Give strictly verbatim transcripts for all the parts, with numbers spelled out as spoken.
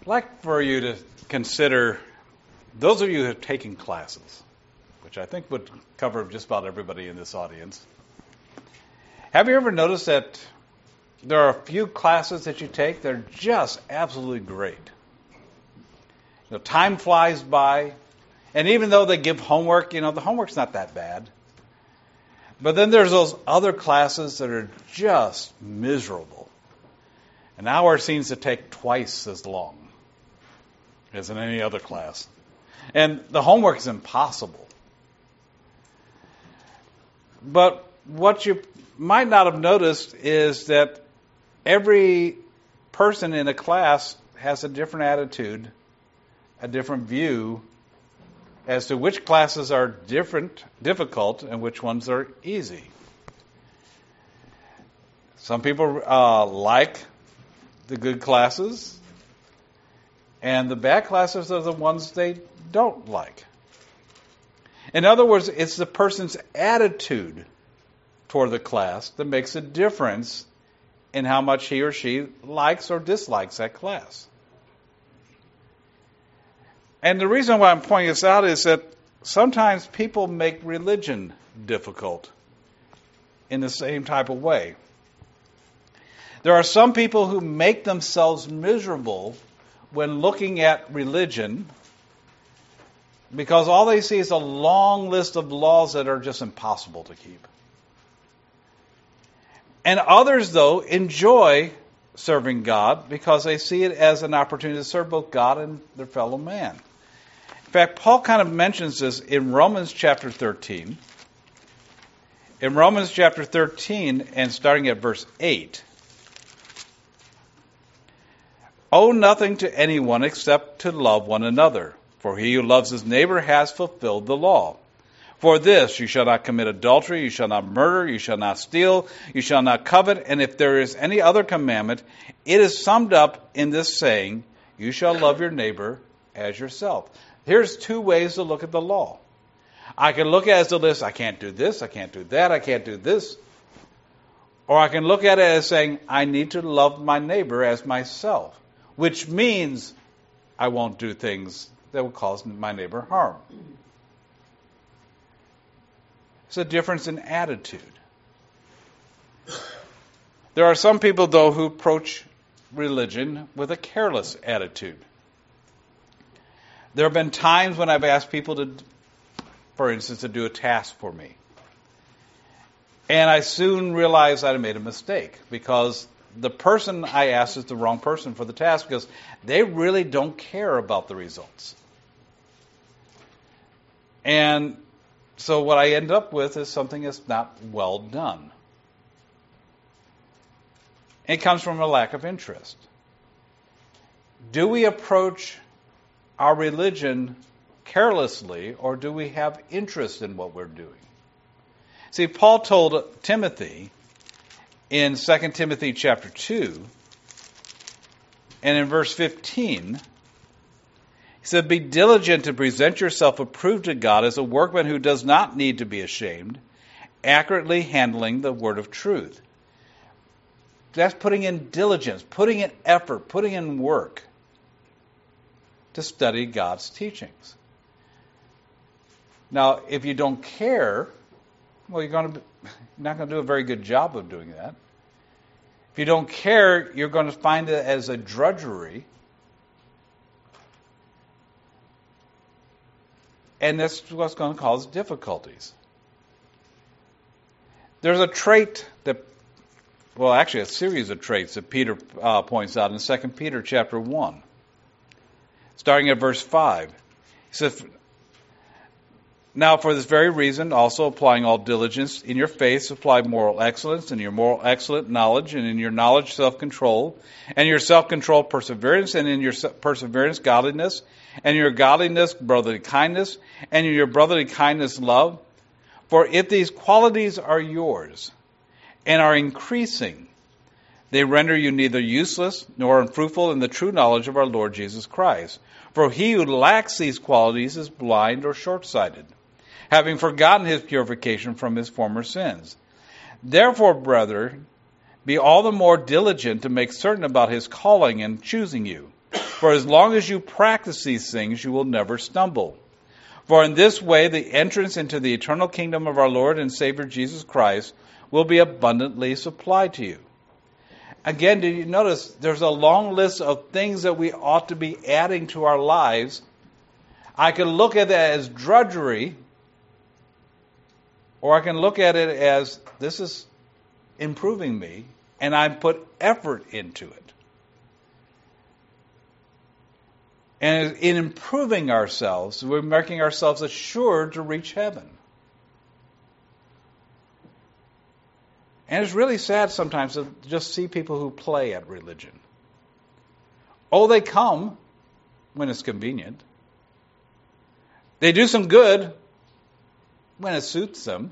I'd like for you to consider, those of you who have taken classes, which I think would cover just about everybody in this audience. Have you ever noticed that there are a few classes that you take that are just absolutely great? You know, time flies by, and even though they give homework, you know, the homework's not that bad. But then there's those other classes that are just miserable. An hour seems to take twice as long as in any other class. And the homework is impossible. But what you might not have noticed is that every person in a class has a different attitude, a different view as to which classes are different, difficult, and which ones are easy. Some people uh, like the good classes, and the bad classes are the ones they don't like. In other words, it's the person's attitude toward the class that makes a difference in how much he or she likes or dislikes that class. And the reason why I'm pointing this out is that sometimes people make religion difficult in the same type of way. There are some people who make themselves miserable when looking at religion because all they see is a long list of laws that are just impossible to keep. And others, though, enjoy serving God because they see it as an opportunity to serve both God and their fellow man. In fact, Paul kind of mentions this in Romans chapter thirteen. In Romans chapter thirteen, and starting at verse eight, owe nothing to anyone except to love one another, for he who loves his neighbor has fulfilled the law. For this, you shall not commit adultery, you shall not murder, you shall not steal, you shall not covet, and if there is any other commandment, it is summed up in this saying, you shall love your neighbor as yourself. Here's two ways to look at the law. I can look at it as a list, I can't do this, I can't do that, I can't do this. Or I can look at it as saying, I need to love my neighbor as myself, which means I won't do things that will cause my neighbor harm. It's a difference in attitude. There are some people, though, who approach religion with a careless attitude. There have been times when I've asked people to, for instance, to do a task for me. And I soon realized that I made a mistake because the person I asked is the wrong person for the task because they really don't care about the results. And so what I end up with is something that's not well done. It comes from a lack of interest. Do we approach our religion carelessly, or do we have interest in what we're doing? See, Paul told Timothy in Second Timothy chapter two, and in verse fifteen, he said, be diligent to present yourself approved to God as a workman who does not need to be ashamed, accurately handling the word of truth. That's putting in diligence, putting in effort, putting in work to study God's teachings. Now, if you don't care, well, you're going to be, you're not going to do a very good job of doing that. If you don't care, you're going to find it as a drudgery. And that's what's going to cause difficulties. There's a trait that, well, actually a series of traits that Peter uh, points out in Second Peter chapter one. Starting at verse five. He says, now for this very reason, also applying all diligence, in your faith supply moral excellence, in your moral excellence knowledge, and in your knowledge self-control, and your self-control perseverance, and in your perseverance godliness, and in your godliness brotherly kindness, and in your brotherly kindness love. For if these qualities are yours, and are increasing, they render you neither useless nor unfruitful in the true knowledge of our Lord Jesus Christ. For he who lacks these qualities is blind or short-sighted, having forgotten his purification from his former sins. Therefore, brethren, be all the more diligent to make certain about his calling and choosing you. For as long as you practice these things, you will never stumble. For in this way, the entrance into the eternal kingdom of our Lord and Savior Jesus Christ will be abundantly supplied to you. Again, did you notice there's a long list of things that we ought to be adding to our lives? I can look at it as drudgery, or I can look at it as this is improving me, and I put effort into it. And in improving ourselves, we're making ourselves assured to reach heaven. And it's really sad sometimes to just see people who play at religion. Oh, they come when it's convenient. They do some good when it suits them.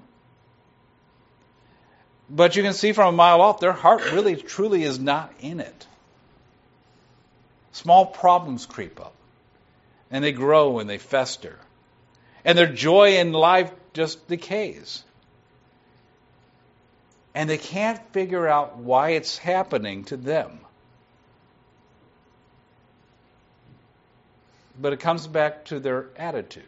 But you can see from a mile off, their heart really, truly is not in it. Small problems creep up. And they grow and they fester. And their joy in life just decays. And they can't figure out why it's happening to them. But it comes back to their attitude.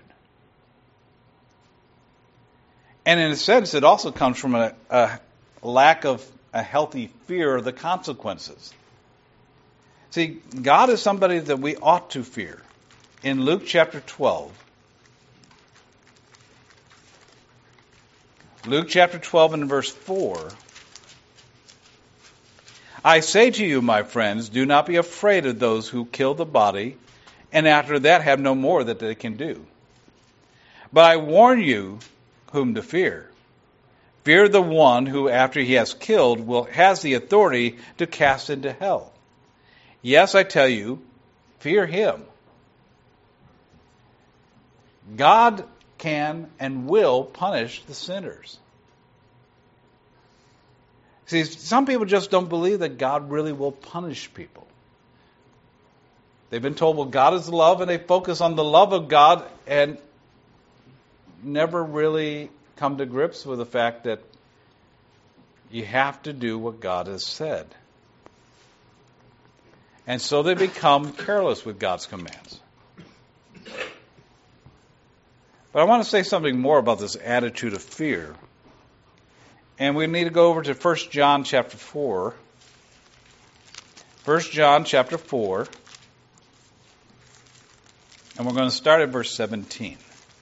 And in a sense, it also comes from a, a lack of a healthy fear of the consequences. See, God is somebody that we ought to fear. In Luke chapter twelve, Luke chapter twelve and verse four, I say to you, my friends, do not be afraid of those who kill the body, and after that have no more that they can do. But I warn you whom to fear. Fear the one who, after he has killed, will has the authority to cast into hell. Yes, I tell you, fear him. God can and will punish the sinners. See, some people just don't believe that God really will punish people. They've been told, well, God is love, and they focus on the love of God and never really come to grips with the fact that you have to do what God has said. And so they become careless with God's commands. But I want to say something more about this attitude of fear. And we need to go over to First John chapter four. First John chapter four. And we're going to start at verse seventeen.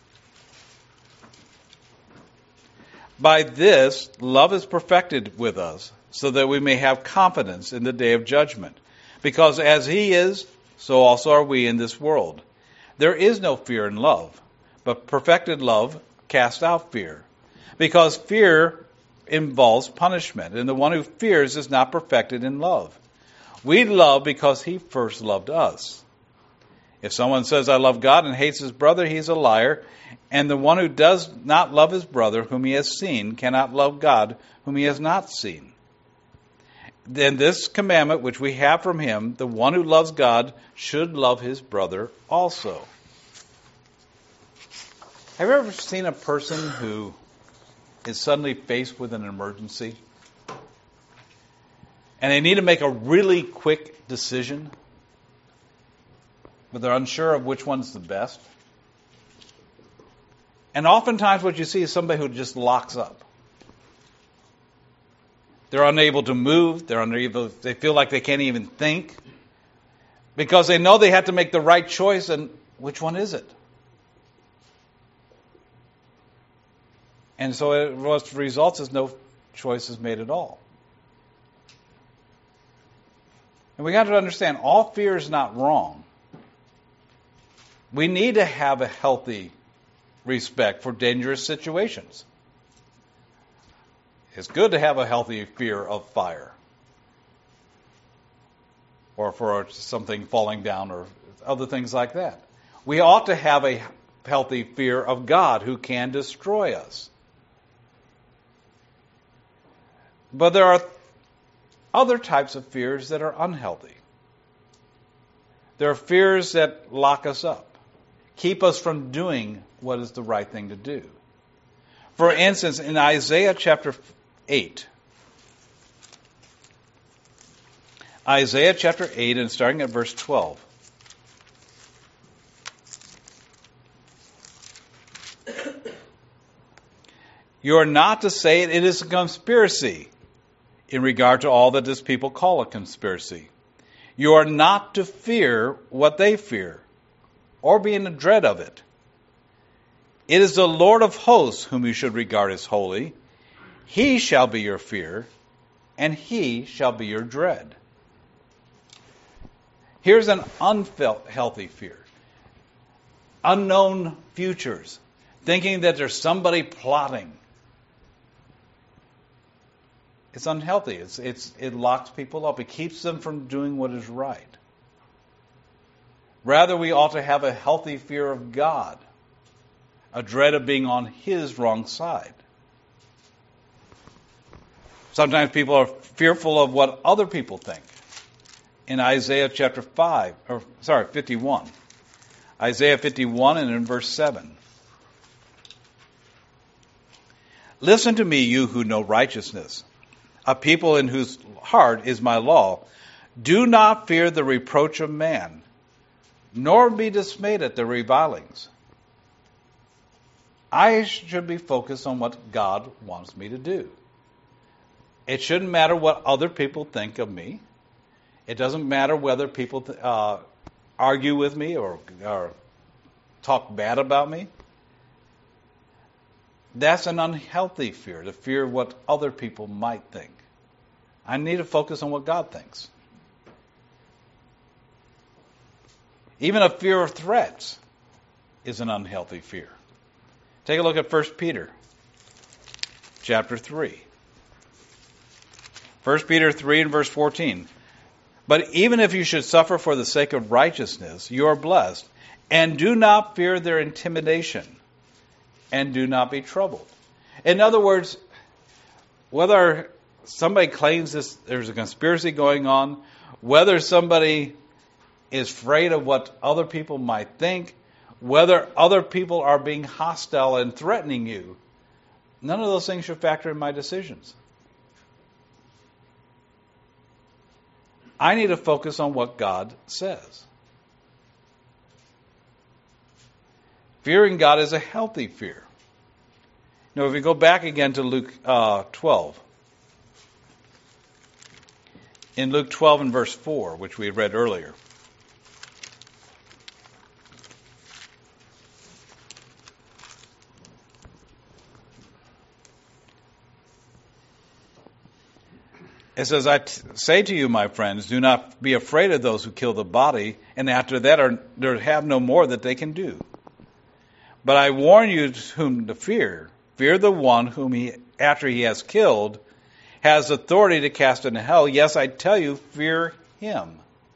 By this, love is perfected with us, so that we may have confidence in the day of judgment. Because as he is, so also are we in this world. There is no fear in love, but perfected love casts out fear. Because fear involves punishment, and the one who fears is not perfected in love. We love because he first loved us. If someone says, I love God, and hates his brother, he is a liar. And the one who does not love his brother whom he has seen cannot love God whom he has not seen. Then this commandment which we have from him, the one who loves God should love his brother also. Have you ever seen a person who is suddenly faced with an emergency and they need to make a really quick decision, but they're unsure of which one's the best? And oftentimes what you see is somebody who just locks up. They're unable to move. They're unable. They feel like they can't even think because they know they have to make the right choice, and which one is it? And so it, what results is no choice is made at all. And we got to understand, all fear is not wrong. We need to have a healthy respect for dangerous situations. It's good to have a healthy fear of fire, or for something falling down, or other things like that. We ought to have a healthy fear of God who can destroy us. But there are other types of fears that are unhealthy. There are fears that lock us up, keep us from doing what is the right thing to do. For instance, in Isaiah chapter eight, Isaiah chapter eight, and starting at verse twelve, You are not to say it is a conspiracy in regard to all that this people call a conspiracy. You are not to fear what they fear, or be in dread of it. It is the Lord of hosts whom you should regard as holy. He shall be your fear, and he shall be your dread. Here's an unhealthy fear. Unknown futures. Thinking that there's somebody plotting. It's unhealthy. It's, it's, it locks people up. It keeps them from doing what is right. Rather, we ought to have a healthy fear of God. A dread of being on His wrong side. Sometimes people are fearful of what other people think. In Isaiah chapter five, or sorry, fifty-one. Isaiah fifty-one and in verse seven. Listen to me, you who know righteousness, a people in whose heart is my law. Do not fear the reproach of man, nor be dismayed at the revilings. I should be focused on what God wants me to do. It shouldn't matter what other people think of me. It doesn't matter whether people uh, argue with me or, or talk bad about me. That's an unhealthy fear, the fear of what other people might think. I need to focus on what God thinks. Even a fear of threats is an unhealthy fear. Take a look at First Peter chapter three. First Peter three and verse fourteen. But even if you should suffer for the sake of righteousness, you are blessed. And do not fear their intimidation. And do not be troubled. In other words, whether somebody claims this, there's a conspiracy going on, whether somebody is afraid of what other people might think, whether other people are being hostile and threatening you, none of those things should factor in my decisions. I need to focus on what God says. Fearing God is a healthy fear. Now, if we go back again to Luke uh, twelve, in Luke twelve and verse four, which we read earlier, it says, I t- say to you, my friends, do not be afraid of those who kill the body, and after that are, there have no more that they can do. But I warn you whom to fear. Fear the one whom he, after he has killed, has authority to cast into hell. Yes, I tell you, fear him.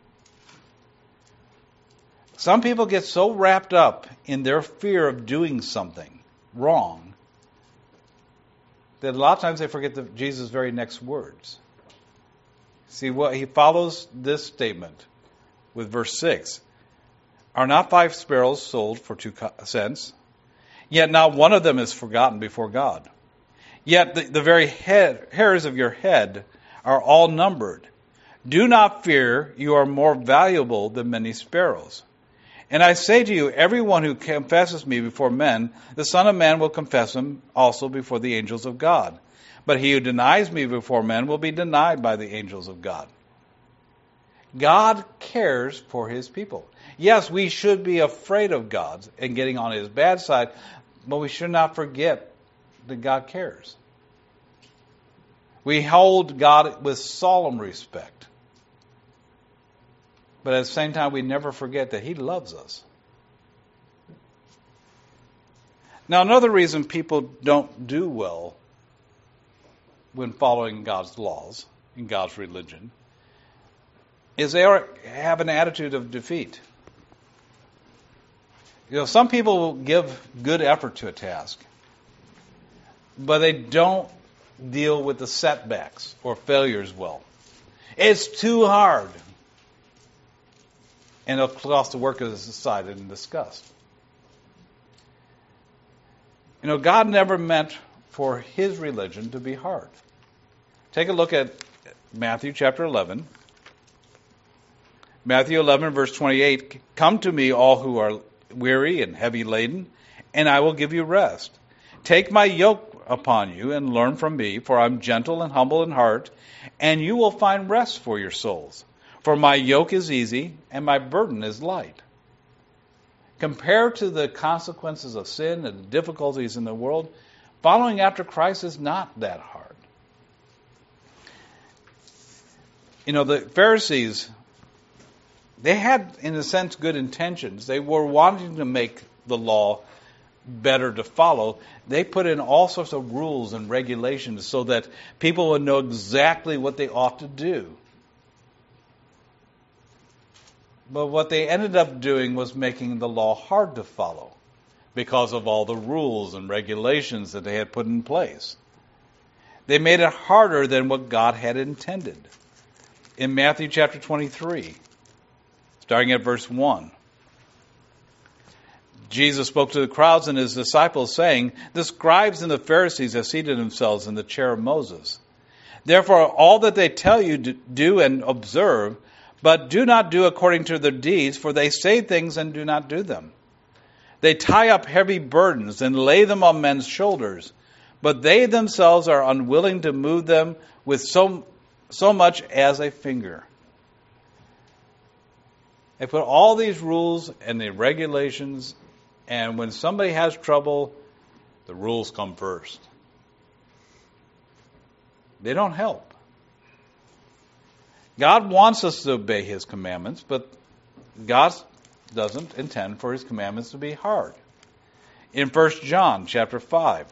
Some people get so wrapped up in their fear of doing something wrong that a lot of times they forget the, Jesus' very next words. See, what he follows this statement with verse six. Are not five sparrows sold for two cents? Yet not one of them is forgotten before God. Yet the, the very head, hairs of your head are all numbered. Do not fear, you are more valuable than many sparrows. And I say to you, everyone who confesses me before men, the Son of Man will confess him also before the angels of God. But he who denies me before men will be denied by the angels of God. God cares for his people. Yes, we should be afraid of God and getting on his bad side, but we should not forget that God cares. We hold God with solemn respect. But at the same time, we never forget that he loves us. Now, another reason people don't do well when following God's laws in God's religion is they are, have an attitude of defeat. You know, some people will give good effort to a task, but they don't deal with the setbacks or failures well. It's too hard. And it'll cost the work as decided and discussed. You know, God never meant for his religion to be hard. Take a look at Matthew chapter eleven. Matthew eleven, verse twenty-eight. Come to me, all who are weary and heavy laden, and I will give you rest. Take my yoke upon you and learn from me, for I'm gentle and humble in heart, and you will find rest for your souls. For my yoke is easy and my burden is light. Compared to the consequences of sin and the difficulties in the world, following after Christ is not that hard. You know, the Pharisees, they had, in a sense, good intentions. They were wanting to make the law better to follow. They put in all sorts of rules and regulations so that people would know exactly what they ought to do. But what they ended up doing was making the law hard to follow because of all the rules and regulations that they had put in place. They made it harder than what God had intended. In Matthew chapter twenty-three, starting at verse one, Jesus spoke to the crowds and his disciples, saying, "The scribes and the Pharisees have seated themselves in the chair of Moses. Therefore, all that they tell you to do and observe, but do not do according to their deeds, for they say things and do not do them. They tie up heavy burdens and lay them on men's shoulders, but they themselves are unwilling to move them with so, so much as a finger." They put all these rules and the regulations, and when somebody has trouble, the rules come first. They don't help. God wants us to obey his commandments, but God doesn't intend for his commandments to be hard. In First John chapter five,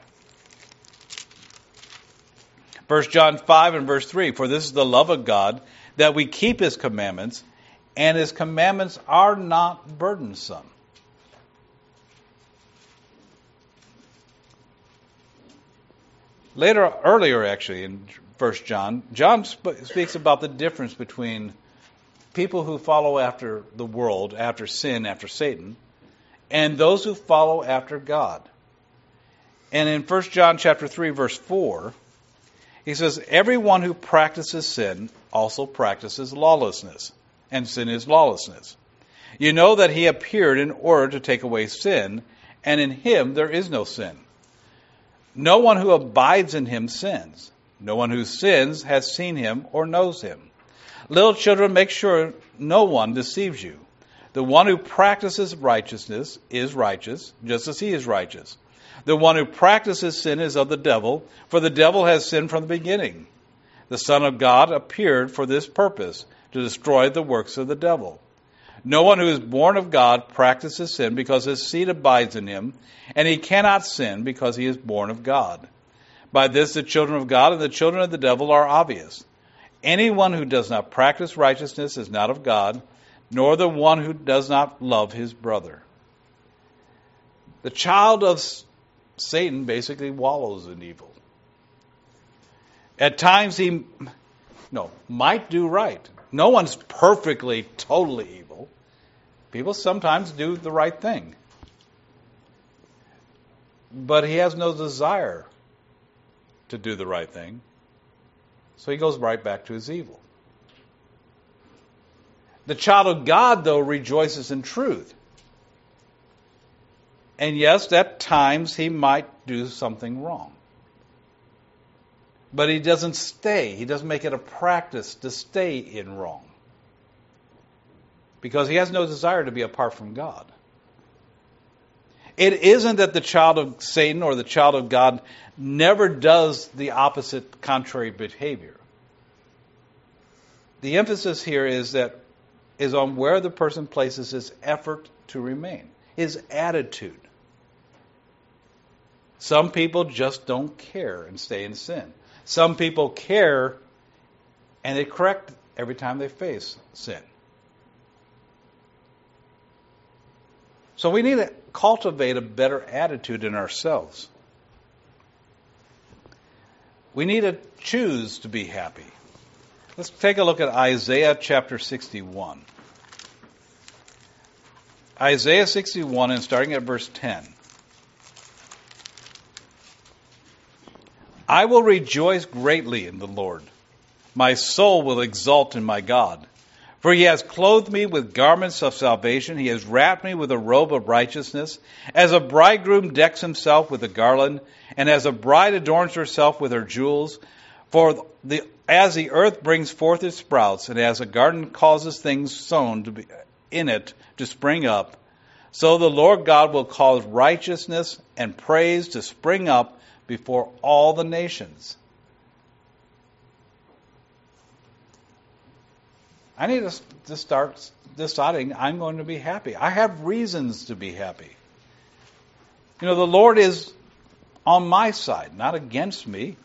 First John five and verse three, "For this is the love of God, that we keep his commandments, and his commandments are not burdensome." Later, earlier actually, in First John, John sp- speaks about the difference between people who follow after the world, after sin, after Satan, and those who follow after God. And in First John chapter three, verse four, he says, "Everyone who practices sin also practices lawlessness, and sin is lawlessness. You know that he appeared in order to take away sin, and in him there is no sin. No one who abides in him sins. No one who sins has seen him or knows him. Little children, make sure no one deceives you. The one who practices righteousness is righteous, just as he is righteous. The one who practices sin is of the devil, for the devil has sinned from the beginning. The Son of God appeared for this purpose, to destroy the works of the devil. No one who is born of God practices sin, because his seed abides in him, and he cannot sin because he is born of God. By this the children of God and the children of the devil are obvious. Anyone who does not practice righteousness is not of God, nor the one who does not love his brother." The child of Satan basically wallows in evil. At times he no might do right. No one's perfectly, totally evil. People sometimes do the right thing. But he has no desire to do the right thing. So he goes right back to his evil. The child of God, though, rejoices in truth. And yes, at times he might do something wrong. But he doesn't stay. He doesn't make it a practice to stay in wrong. Because he has no desire to be apart from God. It isn't that the child of Satan or the child of God never does the opposite, contrary behavior. The emphasis here is that is on where the person places his effort to remain, his attitude. Some people just don't care and stay in sin. Some people care and they correct every time they face sin. So we need to cultivate a better attitude in ourselves. We need to choose to be happy. Let's take a look at Isaiah chapter sixty-one. Isaiah sixty-one, and starting at verse ten. "I will rejoice greatly in the Lord. My soul will exult in my God. For he has clothed me with garments of salvation. He has wrapped me with a robe of righteousness. As a bridegroom decks himself with a garland, and as a bride adorns herself with her jewels. For the, as the earth brings forth its sprouts, and as a garden causes things sown to be in it to spring up, so the Lord God will cause righteousness and praise to spring up before all the nations. I need to, to start deciding I'm going to be happy. I have reasons to be happy. You know, the Lord is on my side, not against me.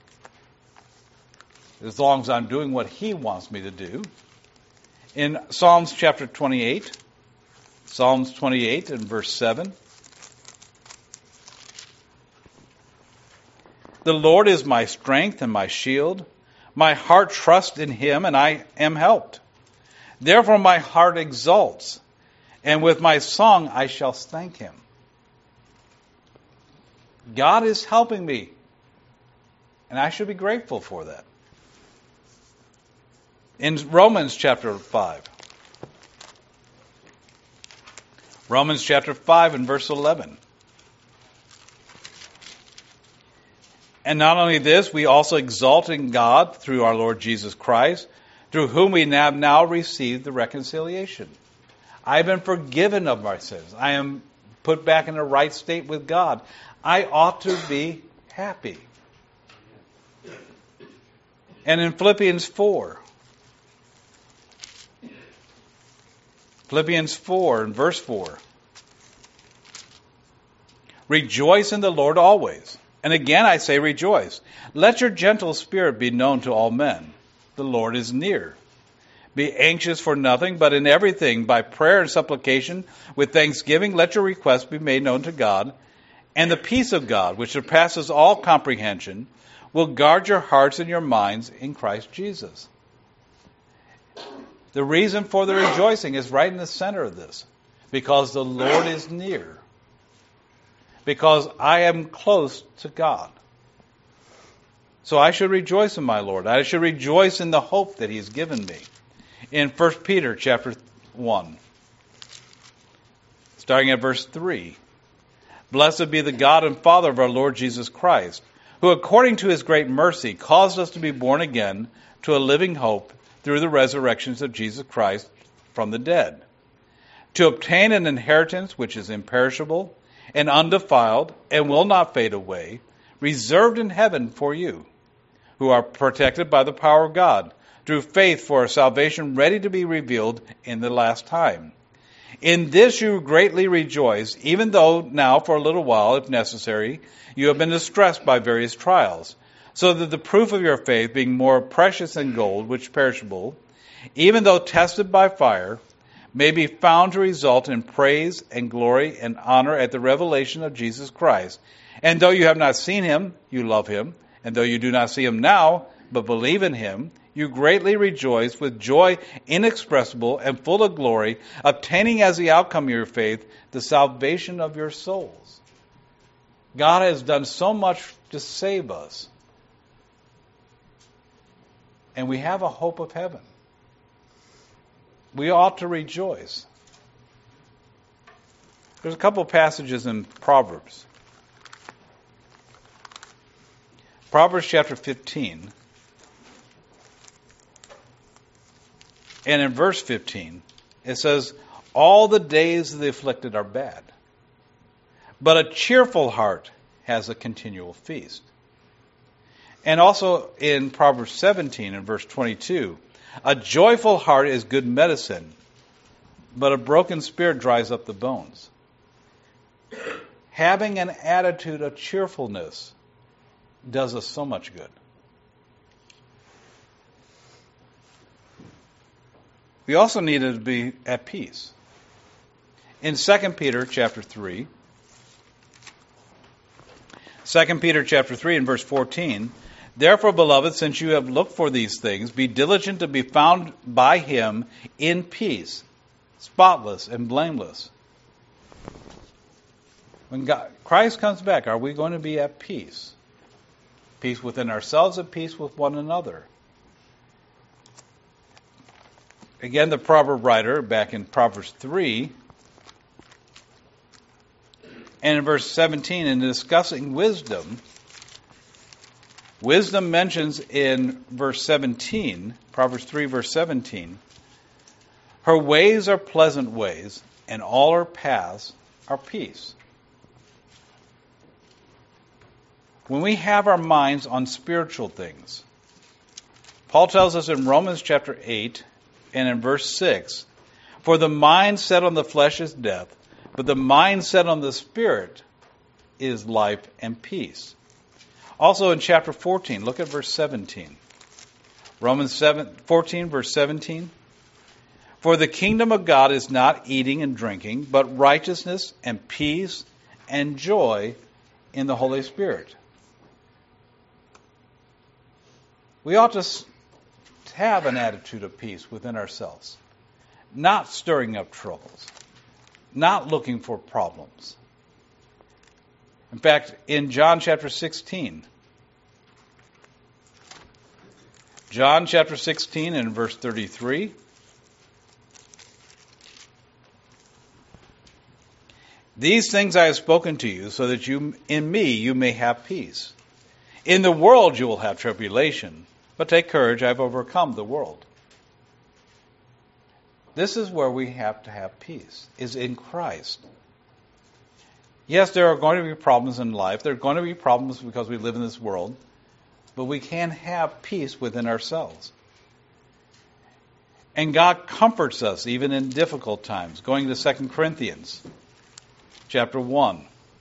As long as I'm doing what He wants me to do. In Psalms chapter twenty-eight, Psalms twenty-eight and verse seven. The Lord is my strength and my shield. My heart trusts in Him, and I am helped. Therefore my heart exults, and with my song I shall thank Him. God is helping me, and I should be grateful for that. In Romans chapter five. Romans chapter five and verse eleven. And not only this, we also exalt in God through our Lord Jesus Christ, through whom we have now received the reconciliation. I have been forgiven of my sins. I am put back in a right state with God. I ought to be happy. And in Philippians four, Philippians four and verse four, rejoice in the Lord always. And again I say rejoice. Let your gentle spirit be known to all men. The Lord is near. Be anxious for nothing, but in everything, by prayer and supplication, with thanksgiving, let your requests be made known to God. And the peace of God, which surpasses all comprehension, will guard your hearts and your minds in Christ Jesus. The reason for the rejoicing is right in the center of this. Because the Lord is near. Because I am close to God. So I should rejoice in my Lord. I should rejoice in the hope that He's given me. In First Peter chapter one, starting at verse three. Blessed be the God and Father of our Lord Jesus Christ, who according to His great mercy caused us to be born again to a living hope through the resurrections of Jesus Christ from the dead, to obtain an inheritance which is imperishable and undefiled and will not fade away, reserved in heaven for you, who are protected by the power of God, through faith for a salvation ready to be revealed in the last time. In this you greatly rejoice, even though now for a little while, if necessary, you have been distressed by various trials, so that the proof of your faith, being more precious than gold, which is perishable, even though tested by fire, may be found to result in praise and glory and honor at the revelation of Jesus Christ. And though you have not seen Him, you love Him. And though you do not see Him now, but believe in Him, you greatly rejoice with joy inexpressible and full of glory, obtaining as the outcome of your faith the salvation of your souls. God has done so much to save us. And we have a hope of heaven. We ought to rejoice. There's a couple of passages in Proverbs. Proverbs chapter fifteen. And in verse fifteen, it says, all the days of the afflicted are bad, but a cheerful heart has a continual feast. And also in Proverbs seventeen and verse twenty-two, a joyful heart is good medicine, but a broken spirit dries up the bones. Having an attitude of cheerfulness does us so much good. We also need to be at peace. In Second Peter chapter three, Second Peter chapter three and verse fourteen, therefore, beloved, since you have looked for these things, be diligent to be found by Him in peace, spotless and blameless. When God, Christ comes back, are we going to be at peace? Peace within ourselves and peace with one another. again, the proverb writer, back in Proverbs three, and in verse seventeen, in discussing wisdom, wisdom mentions in verse seventeen, Proverbs three, verse seventeen, her ways are pleasant ways, and all her paths are peace. When we have our minds on spiritual things, Paul tells us in Romans chapter eight and in verse six, for the mind set on the flesh is death, but the mind set on the Spirit is life and peace. Also in chapter fourteen, look at verse seventeen. Romans seven, fourteen, verse seventeen. For the kingdom of God is not eating and drinking, but righteousness and peace and joy in the Holy Spirit. We ought to have an attitude of peace within ourselves, not stirring up troubles, not looking for problems. In fact, in John chapter sixteen, John chapter sixteen and verse thirty-three, these things I have spoken to you, so that you in me you may have peace. In the world you will have tribulation, but take courage, I have overcome the world. This is where we have to have peace, is in Christ. Yes, there are going to be problems in life. There are going to be problems because we live in this world, but we can have peace within ourselves. And God comforts us even in difficult times. Going to Second Corinthians chapter one.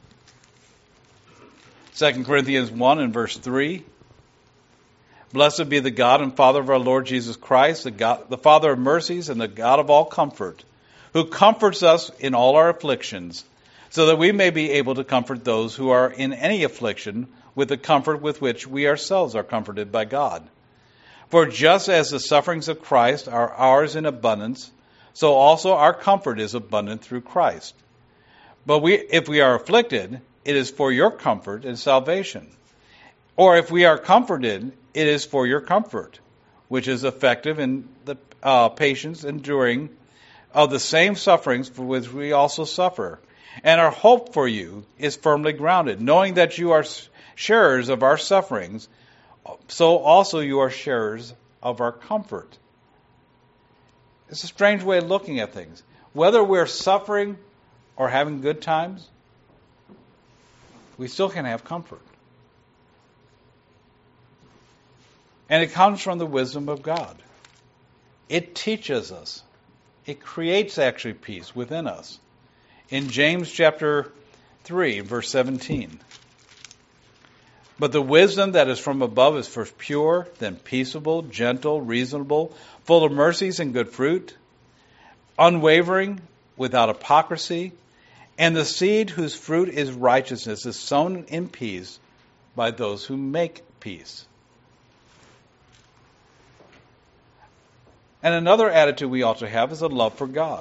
Second Corinthians one and verse three. Blessed be the God and Father of our Lord Jesus Christ, the God, the Father of mercies and the God of all comfort, who comforts us in all our afflictions, so that we may be able to comfort those who are in any affliction with the comfort with which we ourselves are comforted by God. For just as the sufferings of Christ are ours in abundance, so also our comfort is abundant through Christ. But we, if we are afflicted, it is for your comfort and salvation. Or if we are comforted, it is for your comfort, which is effective in the uh, patience enduring of the same sufferings for which we also suffer. And our hope for you is firmly grounded, knowing that you are sharers of our sufferings, so also you are sharers of our comfort. It's a strange way of looking at things. Whether we're suffering or having good times, we still can have comfort. And it comes from the wisdom of God. It teaches us. It creates actually peace within us. In James chapter three, verse seventeen. But the wisdom that is from above is first pure, then peaceable, gentle, reasonable, full of mercies and good fruit, unwavering, without hypocrisy, and the seed whose fruit is righteousness is sown in peace by those who make peace. And another attitude we ought to have is a love for God.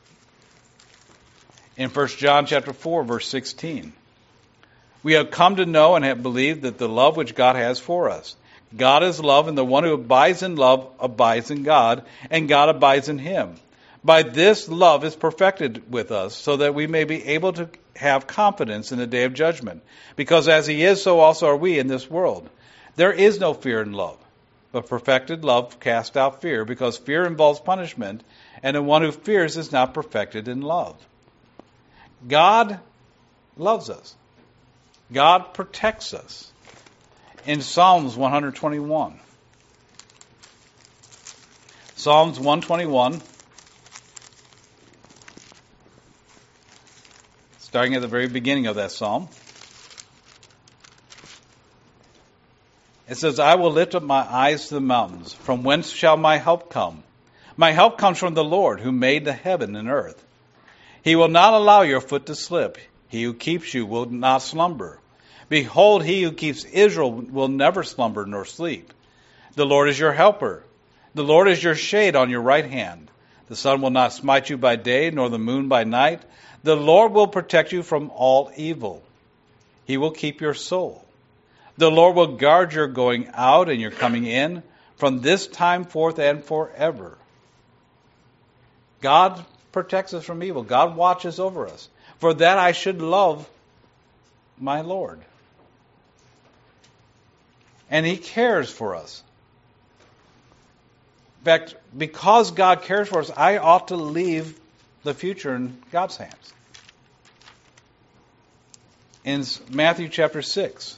In First John chapter four, verse sixteen, we have come to know and have believed that the love which God has for us. God is love, and the one who abides in love abides in God, and God abides in him. By this love is perfected with us, so that we may be able to have confidence in the day of judgment. Because as he is, so also are we in this world. There is no fear in love, but perfected love casts out fear, because fear involves punishment, and the one who fears is not perfected in love. God loves us. God protects us. In Psalms one twenty-one. Psalms one twenty-one, starting at the very beginning of that psalm. It says, I will lift up my eyes to the mountains. From whence shall my help come? My help comes from the Lord, who made the heaven and earth. He will not allow your foot to slip. He who keeps you will not slumber. Behold, he who keeps Israel will never slumber nor sleep. The Lord is your helper. The Lord is your shade on your right hand. The sun will not smite you by day, nor the moon by night. The Lord will protect you from all evil. He will keep your soul. The Lord will guard your going out and your coming in from this time forth and forever. God protects us from evil. God watches over us. For that I should love my Lord. And He cares for us. In fact, because God cares for us, I ought to leave the future in God's hands. In Matthew chapter six.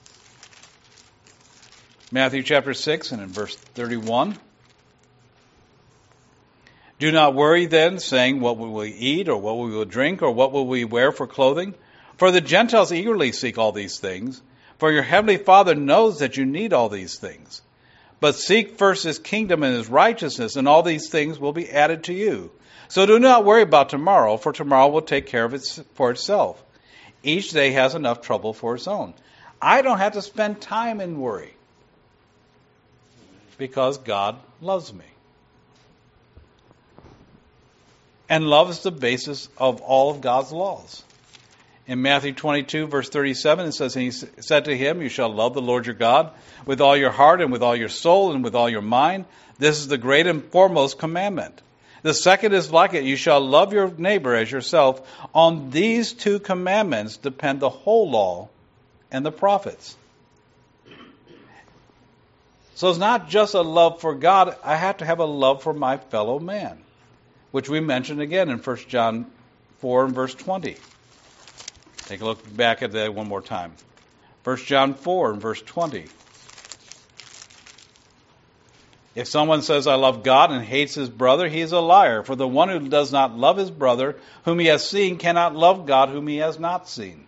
Matthew chapter six and in verse thirty-one. Do not worry then, saying, what will we eat, or what will we drink, or what will we wear for clothing? For the Gentiles eagerly seek all these things. For your heavenly Father knows that you need all these things. But seek first His kingdom and His righteousness, and all these things will be added to you. So do not worry about tomorrow, for tomorrow will take care of it for itself. Each day has enough trouble for its own. I don't have to spend time in worry, because God loves me. And love is the basis of all of God's laws. In Matthew twenty-two, verse thirty-seven, it says, and He said to him, you shall love the Lord your God with all your heart and with all your soul and with all your mind. This is the great and foremost commandment. The second is like it. You shall love your neighbor as yourself. On these two commandments depend the whole law and the prophets. So it's not just a love for God. I have to have a love for my fellow man, which we mentioned again in First John four and verse twenty. Take a look back at that one more time. First John four and verse twenty. If someone says, I love God and hates his brother, he is a liar. For the one who does not love his brother, whom he has seen, cannot love God, whom he has not seen.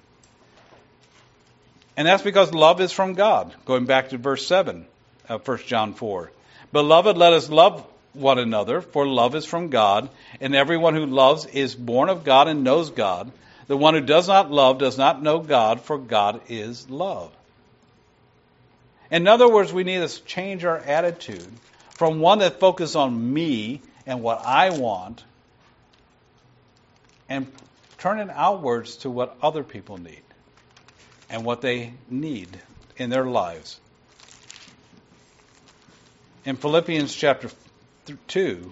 And that's because love is from God. Going back to verse seven of First John four. Beloved, let us love one another, for love is from God, and everyone who loves is born of God and knows God. The one who does not love does not know God, for God is love. In other words, we need to change our attitude from one that focuses on me and what I want, and turn it outwards to what other people need and what they need in their lives. In Philippians chapter two,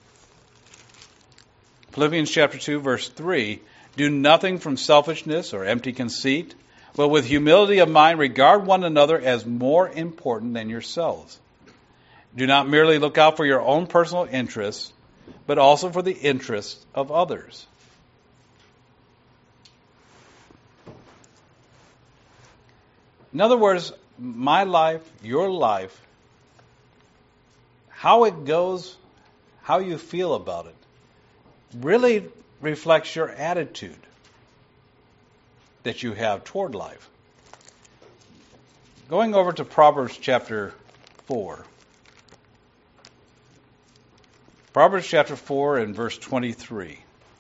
Philippians chapter two, verse three, do nothing from selfishness or empty conceit, but with humility of mind regard one another as more important than yourselves. Do not merely look out for your own personal interests, but also for the interests of others. In other words, my life, your life, how it goes, how you feel about it, really reflects your attitude that you have toward life. Going over to Proverbs chapter four. Proverbs chapter four and verse twenty-three.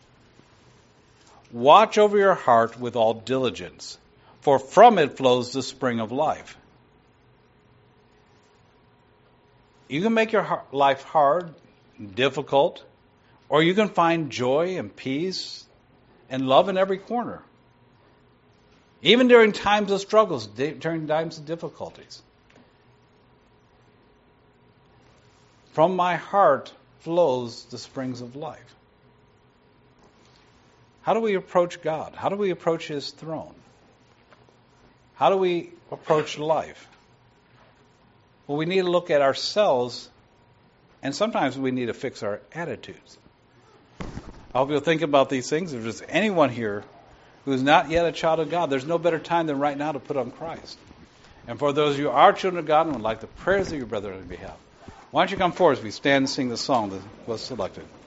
Watch over your heart with all diligence, for from it flows the spring of life. You can make your life hard, difficult, or you can find joy and peace and love in every corner. Even during times of struggles, during times of difficulties. From my heart flows the springs of life. How do we approach God? How do we approach His throne? How do we approach life? Well, we need to look at ourselves, and sometimes we need to fix our attitudes. I hope you'll think about these things. If there's anyone here who is not yet a child of God, there's no better time than right now to put on Christ. And for those of you who are children of God and would like the prayers of your brother on your behalf, why don't you come forward as we stand and sing the song that was selected.